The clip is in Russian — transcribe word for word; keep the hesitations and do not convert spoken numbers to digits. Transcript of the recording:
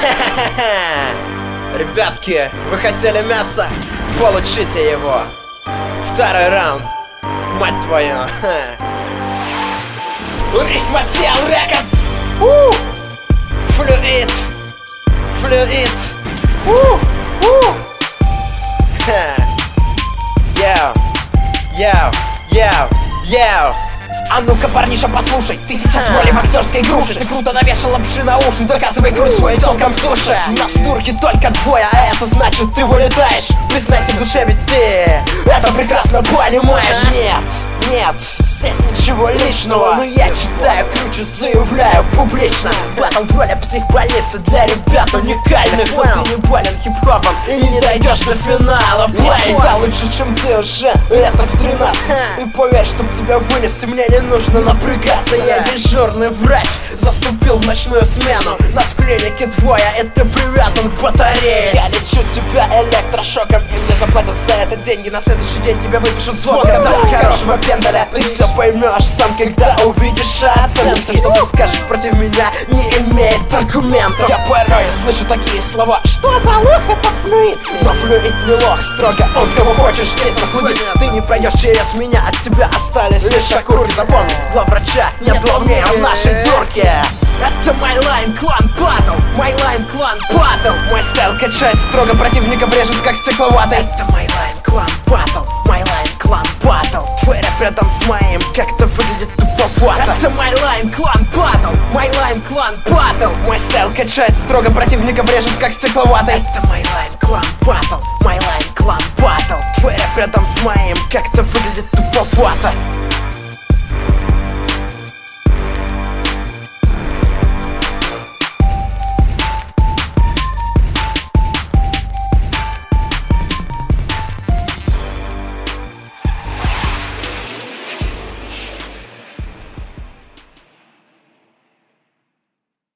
Ребятки, вы хотели мясо? Получите его. Второй раунд. Мать твою. Ритмотел Рекордс. Флюид. Флюид. Йоу. Йоу. Йоу. Йоу. А ну-ка, парниша, послушай, ты сейчас в роли боксерской груши. Ты круто навешал лапши на уши, доказывай грудь свою тёлкам в душе. Нас в турке только двое, а это значит ты вылетаешь. Признайся в душе, ведь ты это прекрасно понимаешь. Нет, нет, здесь ничего личного, но я читаю круче, заявляю публично. Батл в роли психбольницы для ребят уникальных. Но ты не болен хип-хопом и не дойдешь до финала. Плей, я лучше, чем ты уже лет в тринадцать. И поверь, чтоб тебя вынести, мне не нужно напрягаться. Я дежурный врач, заступил в ночную смену. Нас в клинике двое, и ты привязан к батарее. Я лечу тебя электрошоком, и мне заплатят за это деньги. На следующий день тебя выпишут звонок от хорошего пендаля. Ты все поймешь сам, когда увидишь оценки. Все, что ты скажешь против меня, не имеет аргументов. Я порой слышу такие слова: что за лох, это флюид. Но флюид не лох, строго он кого хочешь здесь возбудит. Ты не пройдешь через меня, от тебя остались лишь окурки. Запомни, главврача нет главнее в нашей дурке. Это Майлайн Клан Батл, Майлайн Клан Батл. Мой стайл качает строго, противников режет как стекловатый. Это Майлайн Клан Батл, Майлайн Клан Батл. Твой рэп рядом с моим как-то выглядит туповато. Это Майлайн Клан Батл, Майлайн Клан Батл. Мой стайл качает строго, противников режет как стекловатый. Это Майлайн Клан Батл, Майлайн Клан Батл. Твой рэп рядом с моим как-то выглядит туповато.